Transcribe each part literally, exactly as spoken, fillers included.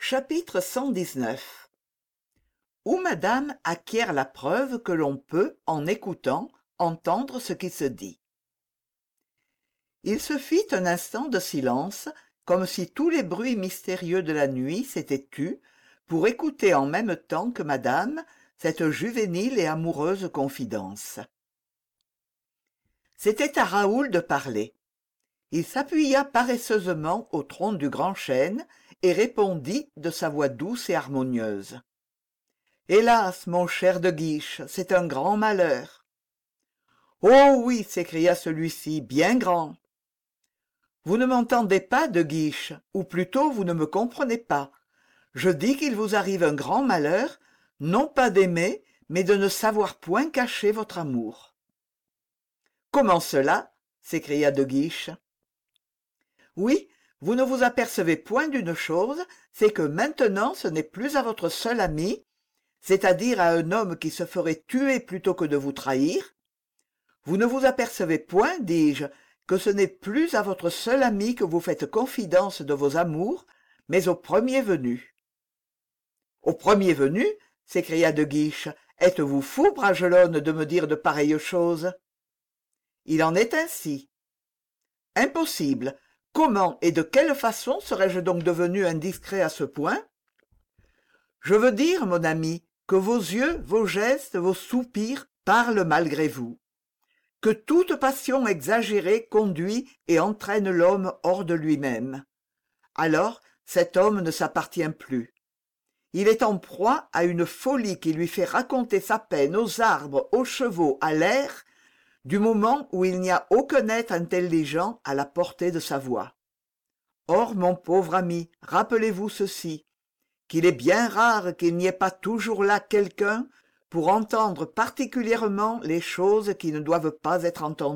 Chapitre cent dix-neuf. Où madame acquiert la preuve que l'on peut, en écoutant, entendre ce qui se dit. Il se fit un instant de silence, comme si tous les bruits mystérieux de la nuit s'étaient tus, pour écouter en même temps que madame cette juvénile et amoureuse confidence. C'était à Raoul de parler. Il s'appuya paresseusement au tronc du grand chêne et répondit de sa voix douce et harmonieuse. « Hélas, mon cher de Guiche, c'est un grand malheur. »« Oh oui, s'écria celui-ci, bien grand. »« Vous ne m'entendez pas, de Guiche, ou plutôt vous ne me comprenez pas. Je dis qu'il vous arrive un grand malheur, non pas d'aimer, mais de ne savoir point cacher votre amour. »« Comment cela ?» s'écria de Guiche. « Oui, vous ne vous apercevez point d'une chose, c'est que maintenant ce n'est plus à votre seul ami, c'est-à-dire à un homme qui se ferait tuer plutôt que de vous trahir. Vous ne vous apercevez point, dis-je, que ce n'est plus à votre seul ami que vous faites confidence de vos amours, mais au premier venu. »« Au premier venu ?» s'écria de Guiche. « Êtes-vous fou, Bragelonne, de me dire de pareilles choses ?»« Il en est ainsi. »« Impossible. Comment et de quelle façon serais-je donc devenu indiscret à ce point ? Je veux dire, mon ami, que vos yeux, vos gestes, vos soupirs parlent malgré vous, que toute passion exagérée conduit et entraîne l'homme hors de lui-même. Alors, cet homme ne s'appartient plus. Il est en proie à une folie qui lui fait raconter sa peine aux arbres, aux chevaux, à l'air, du moment où il n'y a aucun être intelligent à la portée de sa voix. Or, mon pauvre ami, rappelez-vous ceci, qu'il est bien rare qu'il n'y ait pas toujours là quelqu'un pour entendre particulièrement les choses qui ne doivent pas être entendues. »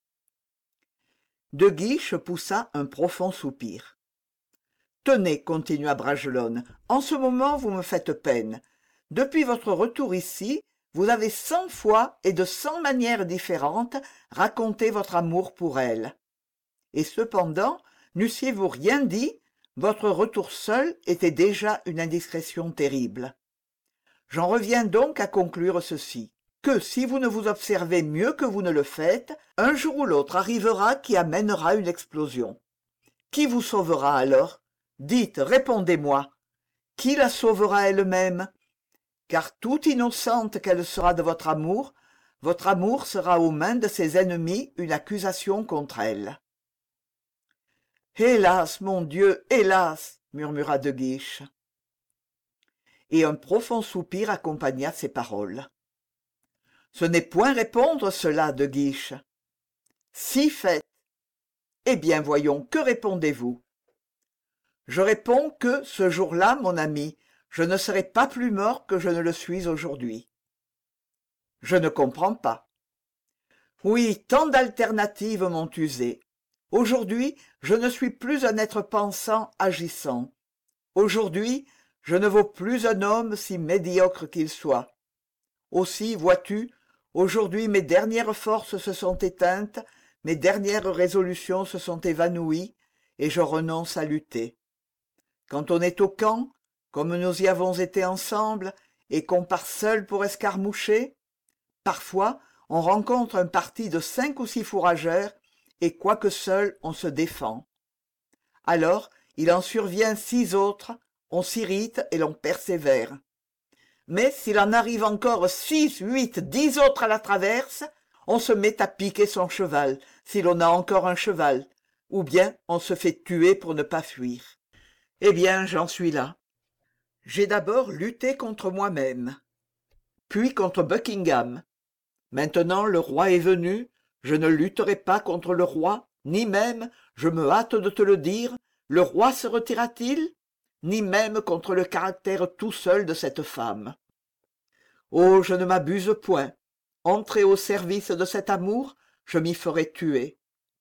De Guiche poussa un profond soupir. « Tenez, continua Bragelonne, en ce moment vous me faites peine. Depuis votre retour ici, vous avez cent fois et de cent manières différentes raconté votre amour pour elle. Et cependant, n'eussiez-vous rien dit, votre retour seul était déjà une indiscrétion terrible. J'en reviens donc à conclure ceci, que si vous ne vous observez mieux que vous ne le faites, un jour ou l'autre arrivera qui amènera une explosion. Qui vous sauvera alors? Dites, répondez-moi. Qui la sauvera elle-même? Car toute innocente qu'elle sera de votre amour, votre amour sera aux mains de ses ennemis une accusation contre elle. »« Hélas, mon Dieu, hélas !» murmura de Guiche. Et un profond soupir accompagna ces paroles. « Ce n'est point répondre cela, de Guiche. »« Si fait. Eh bien, voyons, que répondez-vous ? » ?»« Je réponds que, ce jour-là, mon ami, je ne serai pas plus mort que je ne le suis aujourd'hui. »« Je ne comprends pas. »« Oui, tant d'alternatives m'ont usé. Aujourd'hui, je ne suis plus un être pensant, agissant. Aujourd'hui, je ne vaux plus un homme si médiocre qu'il soit. Aussi, vois-tu, aujourd'hui mes dernières forces se sont éteintes, mes dernières résolutions se sont évanouies, et je renonce à lutter. Quand on est au camp, comme nous y avons été ensemble, et qu'on part seul pour escarmoucher, parfois on rencontre un parti de cinq ou six fourrageurs, et quoique seul, on se défend. Alors, il en survient six autres, on s'irrite et l'on persévère. Mais s'il en arrive encore six, huit, dix autres à la traverse, on se met à piquer son cheval, si l'on a encore un cheval, ou bien on se fait tuer pour ne pas fuir. Eh bien, j'en suis là. J'ai d'abord lutté contre moi-même, puis contre Buckingham. Maintenant le roi est venu, je ne lutterai pas contre le roi, ni même, je me hâte de te le dire, le roi se retira-t-il, ni même contre le caractère tout seul de cette femme. Oh, je ne m'abuse point. Entrer au service de cet amour, je m'y ferai tuer.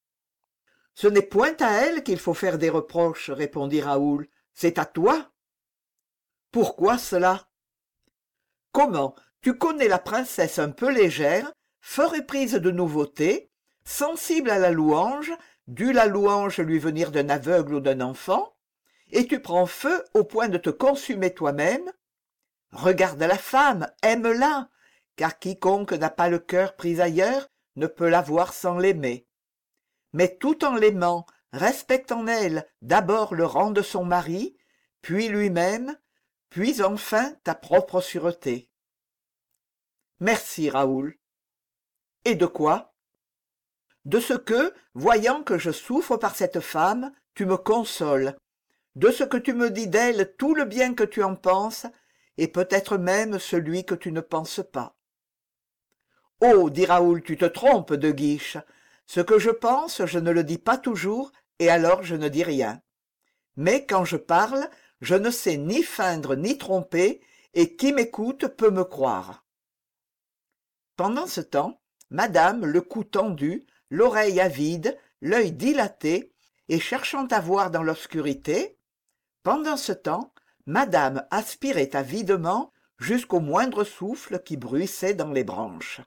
« Ce n'est point à elle qu'il faut faire des reproches, répondit Raoul, c'est à toi. »« Pourquoi cela ?»« Comment, tu connais la princesse un peu légère, fort éprise de nouveautés, sensible à la louange, dût la louange lui venir d'un aveugle ou d'un enfant, et tu prends feu au point de te consumer toi-même. Regarde la femme, aime-la, car quiconque n'a pas le cœur pris ailleurs ne peut l'avoir sans l'aimer. Mais tout en l'aimant, respecte en elle d'abord le rang de son mari, puis lui-même, puis enfin ta propre sûreté. Merci, Raoul. Et de quoi? De ce que, voyant que je souffre par cette femme, tu me consoles, de ce que tu me dis d'elle tout le bien que tu en penses, et peut-être même celui que tu ne penses pas. Oh, dit Raoul, tu te trompes, De Guiche. Ce que je pense, je ne le dis pas toujours, et alors je ne dis rien. Mais quand je parle, je ne sais ni feindre ni tromper, et qui m'écoute peut me croire. Pendant ce temps, madame, le cou tendu, l'oreille avide, l'œil dilaté, et cherchant à voir dans l'obscurité, pendant ce temps, madame aspirait avidement jusqu'au moindre souffle qui bruissait dans les branches.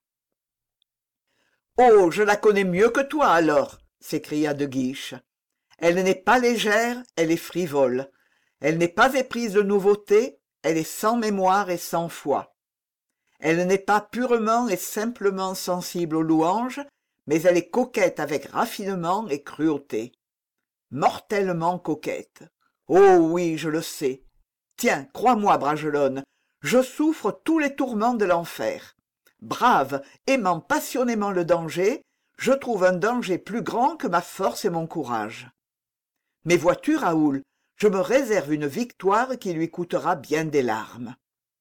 « Oh, je la connais mieux que toi, alors !» s'écria De Guiche. « Elle n'est pas légère, elle est frivole. Elle n'est pas éprise de nouveautés, elle est sans mémoire et sans foi. Elle n'est pas purement et simplement sensible aux louanges, mais elle est coquette avec raffinement et cruauté. Mortellement coquette. Oh oui, je le sais. Tiens, crois-moi, Bragelonne, je souffre tous les tourments de l'enfer. Brave, aimant passionnément le danger, je trouve un danger plus grand que ma force et mon courage. Mais vois-tu, Raoul, je me réserve une victoire qui lui coûtera bien des larmes. »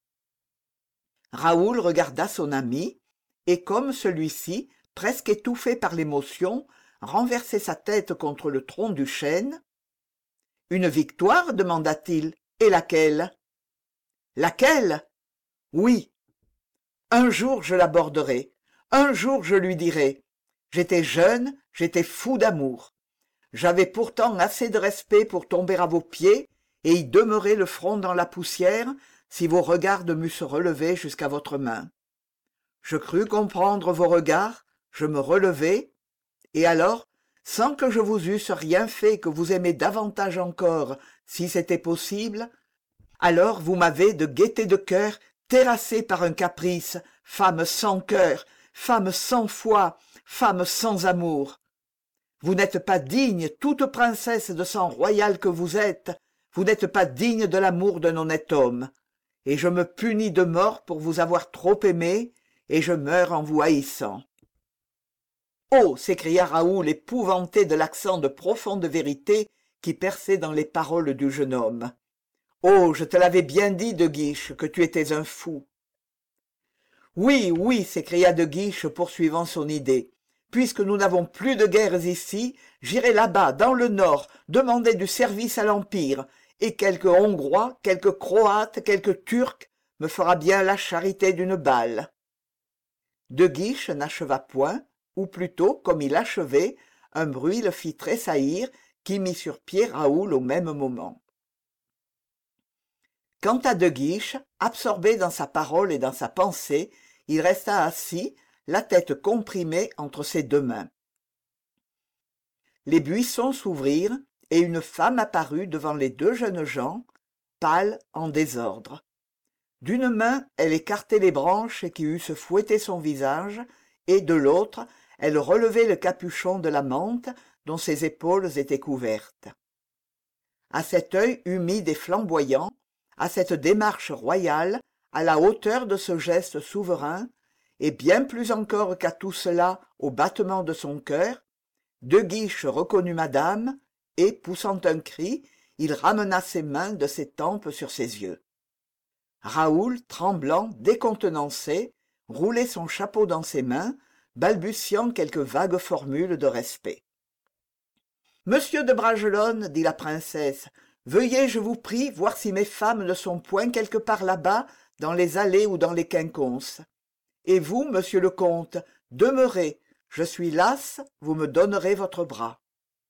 Raoul regarda son ami, et comme celui-ci, presque étouffé par l'émotion, renversait sa tête contre le tronc du chêne. « Une victoire ?» demanda-t-il. « Et laquelle ?»« Laquelle ? Oui. Un jour je l'aborderai, un jour je lui dirai. J'étais jeune, j'étais fou d'amour. J'avais pourtant assez de respect pour tomber à vos pieds et y demeurer le front dans la poussière si vos regards m'eussent relevé jusqu'à votre main. Je crus comprendre vos regards, je me relevai, et alors, sans que je vous eusse rien fait que vous aimez davantage encore, si c'était possible, alors vous m'avez de gaieté de cœur terrassé par un caprice, femme sans cœur, femme sans foi, femme sans amour. Vous n'êtes pas digne, toute princesse de sang royal que vous êtes, vous n'êtes pas digne de l'amour d'un honnête homme, et je me punis de mort pour vous avoir trop aimé, et je meurs en vous haïssant. » « Oh !» s'écria Raoul, épouvanté de l'accent de profonde vérité qui perçait dans les paroles du jeune homme. « Oh, je te l'avais bien dit, De Guiche, que tu étais un fou. »« Oui, oui !» s'écria De Guiche, poursuivant son idée. « Puisque nous n'avons plus de guerres ici, j'irai là-bas, dans le nord, demander du service à l'Empire, et quelque Hongrois, quelque Croate, quelque Turc me fera bien la charité d'une balle. » De Guiche n'acheva point, ou plutôt, comme il achevait, un bruit le fit tressaillir, qui mit sur pied Raoul au même moment. Quant à De Guiche, absorbé dans sa parole et dans sa pensée, il resta assis, la tête comprimée entre ses deux mains. Les buissons s'ouvrirent, et une femme apparut devant les deux jeunes gens, pâle, en désordre. D'une main, elle écartait les branches qui eussent fouetté son visage, et de l'autre, elle relevait le capuchon de la mante dont ses épaules étaient couvertes. À cet œil humide et flamboyant, à cette démarche royale, à la hauteur de ce geste souverain, et bien plus encore qu'à tout cela au battement de son cœur, De Guiche reconnut madame, et, poussant un cri, il ramena ses mains de ses tempes sur ses yeux. Raoul, tremblant, décontenancé, roulait son chapeau dans ses mains, balbutiant quelques vagues formules de respect. « Monsieur de Bragelonne, dit la princesse, veuillez, je vous prie, voir si mes femmes ne sont point quelque part là-bas, dans les allées ou dans les quinconces. Et vous, monsieur le comte, demeurez, je suis lasse, vous me donnerez votre bras. »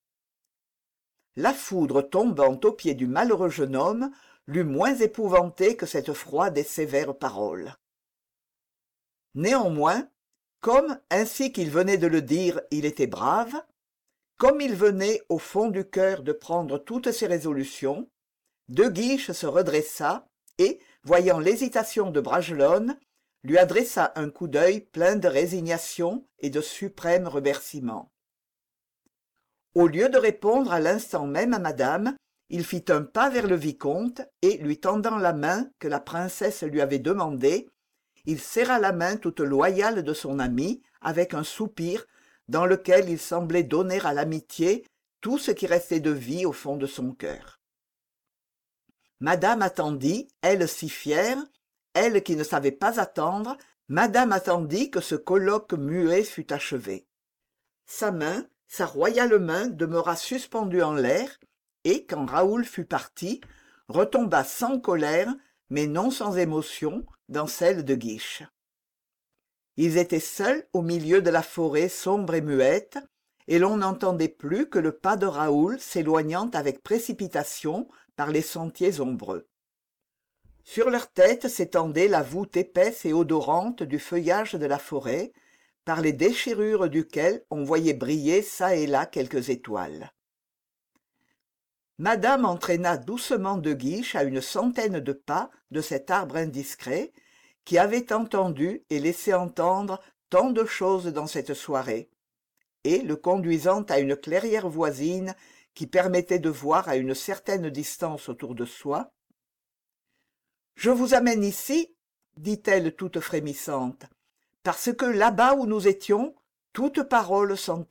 La foudre tombant aux pieds du malheureux jeune homme l'eut moins épouvanté que cette froide et sévère parole. Néanmoins, comme, ainsi qu'il venait de le dire, il était brave, comme il venait au fond du cœur de prendre toutes ses résolutions, De Guiche se redressa et, voyant l'hésitation de Bragelonne, lui adressa un coup d'œil plein de résignation et de suprême remerciement. Au lieu de répondre à l'instant même à madame, il fit un pas vers le vicomte et, lui tendant la main que la princesse lui avait demandée, il serra la main toute loyale de son ami avec un soupir dans lequel il semblait donner à l'amitié tout ce qui restait de vie au fond de son cœur. Madame attendit, elle si fière, elle qui ne savait pas attendre, madame attendit que ce colloque muet fût achevé. Sa main, sa royale main demeura suspendue en l'air, et, quand Raoul fut parti, retomba sans colère, mais non sans émotion, dans celle de Guiche. Ils étaient seuls au milieu de la forêt sombre et muette, et l'on n'entendait plus que le pas de Raoul s'éloignant avec précipitation par les sentiers ombreux. Sur leurs têtes s'étendait la voûte épaisse et odorante du feuillage de la forêt, par les déchirures duquel on voyait briller çà et là quelques étoiles. Madame entraîna doucement De Guiche à une centaine de pas de cet arbre indiscret, qui avait entendu et laissé entendre tant de choses dans cette soirée, et, le conduisant à une clairière voisine qui permettait de voir à une certaine distance autour de soi, « Je vous amène ici, dit-elle toute frémissante, parce que là-bas où nous étions, toute parole s'entend. »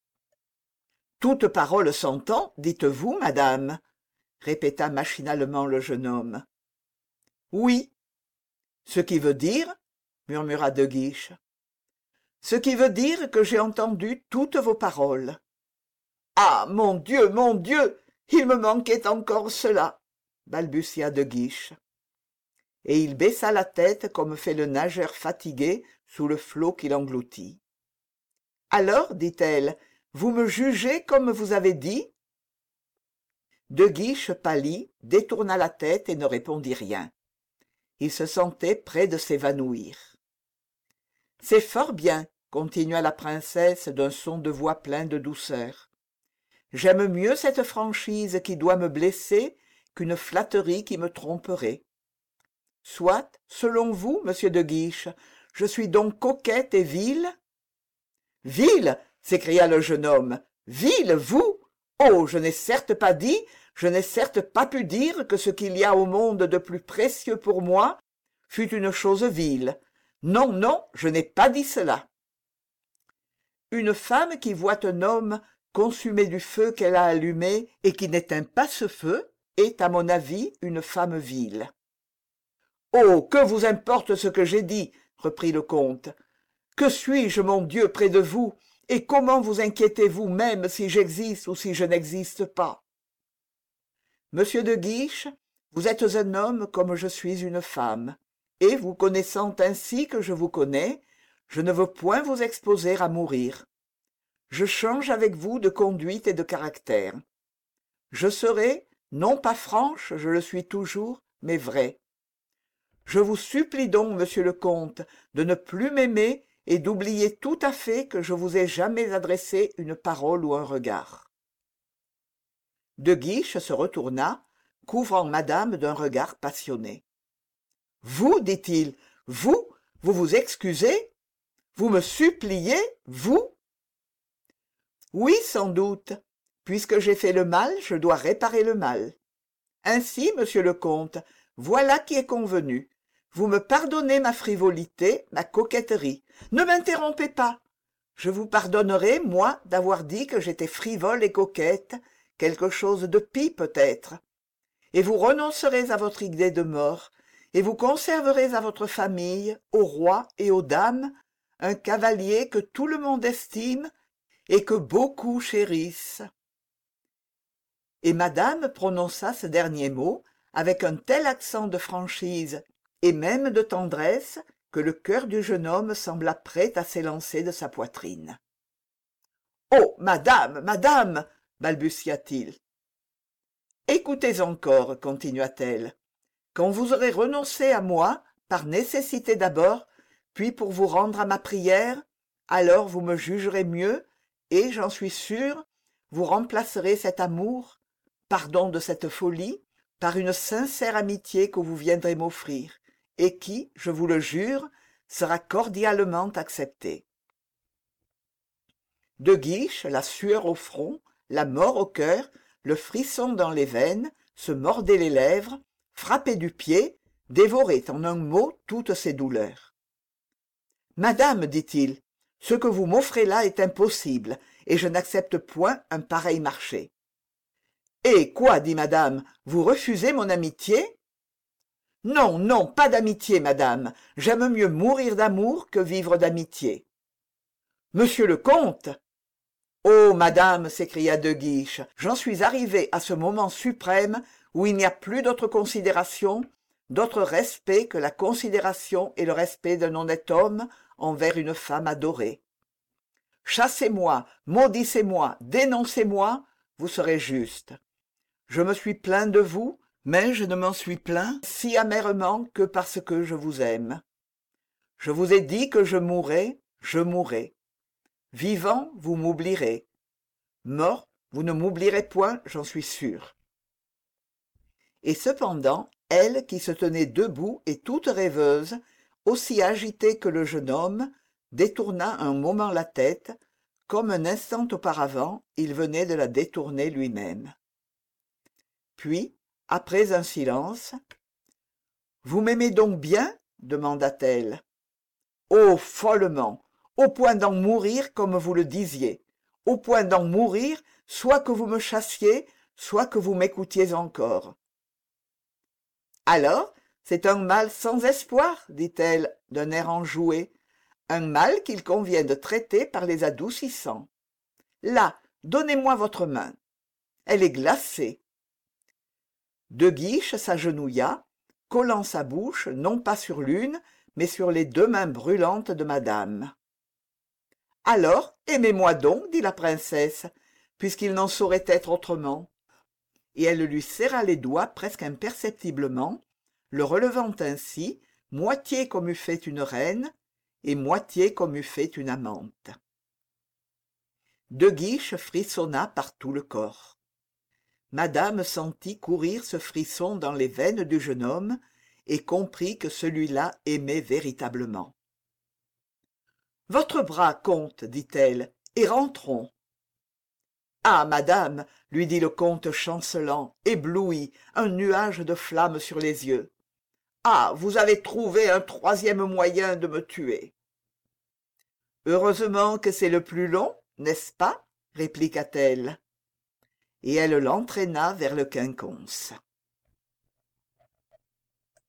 « Toute parole s'entend, dites-vous, madame ?» répéta machinalement le jeune homme. « Oui. »« Ce qui veut dire, » murmura De Guiche. « Ce qui veut dire que j'ai entendu toutes vos paroles. »« Ah, mon Dieu, mon Dieu, il me manquait encore cela !» balbutia De Guiche. Et il baissa la tête comme fait le nageur fatigué sous le flot qui l'engloutit. « Alors, dit-elle, vous me jugez comme vous avez dit ?» De Guiche pâlit, détourna la tête et ne répondit rien. Il se sentait près de s'évanouir. « C'est fort bien, » continua la princesse d'un son de voix plein de douceur. « J'aime mieux cette franchise qui doit me blesser qu'une flatterie qui me tromperait. Soit, selon vous, monsieur de Guiche, je suis donc coquette et vile ?»« Vile !» s'écria le jeune homme. « Vile, vous ? Oh, je n'ai certes pas dit, je n'ai certes pas pu dire que ce qu'il y a au monde de plus précieux pour moi fût une chose vile. Non, non, je n'ai pas dit cela. Une femme qui voit un homme consumer du feu qu'elle a allumé et qui n'éteint pas ce feu est, à mon avis, une femme vile. »« Oh, que vous importe ce que j'ai dit, reprit le comte. Que suis-je, mon Dieu, près de vous, et comment vous inquiétez-vous même si j'existe ou si je n'existe pas? Monsieur de Guiche, vous êtes un homme comme je suis une femme, et vous connaissant ainsi que je vous connais, je ne veux point vous exposer à mourir. Je change avec vous de conduite et de caractère. Je serai, non pas franche, je le suis toujours, mais vraie. Je vous supplie donc, monsieur le comte, de ne plus m'aimer et d'oublier tout à fait que je vous ai jamais adressé une parole ou un regard. » De Guiche se retourna, couvrant madame d'un regard passionné. « Vous, dit-il, vous, vous vous excusez? Vous me suppliez, vous? » « Oui, sans doute. Puisque j'ai fait le mal, je dois réparer le mal. Ainsi, monsieur le comte, voilà qui est convenu. Vous me pardonnez ma frivolité, ma coquetterie. Ne m'interrompez pas. Je vous pardonnerai, moi, d'avoir dit que j'étais frivole et coquette, quelque chose de pis peut-être. Et vous renoncerez à votre idée de mort, et vous conserverez à votre famille, au roi et aux dames, un cavalier que tout le monde estime et que beaucoup chérissent. » Et madame prononça ce dernier mot avec un tel accent de franchise et même de tendresse que le cœur du jeune homme sembla prêt à s'élancer de sa poitrine. « Oh, madame, madame !» balbutia-t-il. « Écoutez encore, continua-t-elle. Quand vous aurez renoncé à moi, par nécessité d'abord, puis pour vous rendre à ma prière, alors vous me jugerez mieux, et, j'en suis sûre, vous remplacerez cet amour, pardon de cette folie, par une sincère amitié que vous viendrez m'offrir, et qui, je vous le jure, sera cordialement acceptée. De Guiche, la sueur au front, la mort au cœur, le frisson dans les veines, se mordait les lèvres, frappait du pied, dévorait en un mot toutes ses douleurs. « Madame, dit-il, ce que vous m'offrez là est impossible, et je n'accepte point un pareil marché. »« Eh, quoi, dit madame, vous refusez mon amitié ?»« Non, non, pas d'amitié, madame, j'aime mieux mourir d'amour que vivre d'amitié. »« Monsieur le comte !»« Oh, madame, s'écria De Guiche, j'en suis arrivé à ce moment suprême où il n'y a plus d'autre considération, d'autre respect que la considération et le respect d'un honnête homme envers une femme adorée. Chassez-moi, maudissez-moi, dénoncez-moi, vous serez juste. Je me suis plaint de vous, mais je ne m'en suis plaint si amèrement que parce que je vous aime. Je vous ai dit que je mourrais, je mourrai. Vivant, vous m'oublierez. Mort, vous ne m'oublierez point, j'en suis sûr. Et cependant, elle, qui se tenait debout et toute rêveuse, aussi agitée que le jeune homme, détourna un moment la tête, comme un instant auparavant il venait de la détourner lui-même. Puis, après un silence, « Vous m'aimez donc bien ?» demanda-t-elle. « Oh, follement, au point d'en mourir comme vous le disiez, au point d'en mourir, soit que vous me chassiez, soit que vous m'écoutiez encore. »« Alors, c'est un mal sans espoir, dit-elle d'un air enjoué, un mal qu'il convient de traiter par les adoucissants. Là, donnez-moi votre main. Elle est glacée. » De Guiche s'agenouilla, collant sa bouche non pas sur l'une, mais sur les deux mains brûlantes de madame. « Alors, aimez-moi donc, dit la princesse, puisqu'il n'en saurait être autrement. » Et elle lui serra les doigts presque imperceptiblement, le relevant ainsi, moitié comme eût fait une reine, et moitié comme eût fait une amante. De Guiche frissonna par tout le corps. Madame sentit courir ce frisson dans les veines du jeune homme et comprit que celui-là aimait véritablement. « Votre bras, comte, dit-elle, et rentrons. »« Ah, madame, lui dit le comte chancelant, ébloui, un nuage de flammes sur les yeux. Ah, vous avez trouvé un troisième moyen de me tuer. »« Heureusement que c'est le plus long, n'est-ce pas ?» répliqua-t-elle. Et elle l'entraîna vers le quinconce.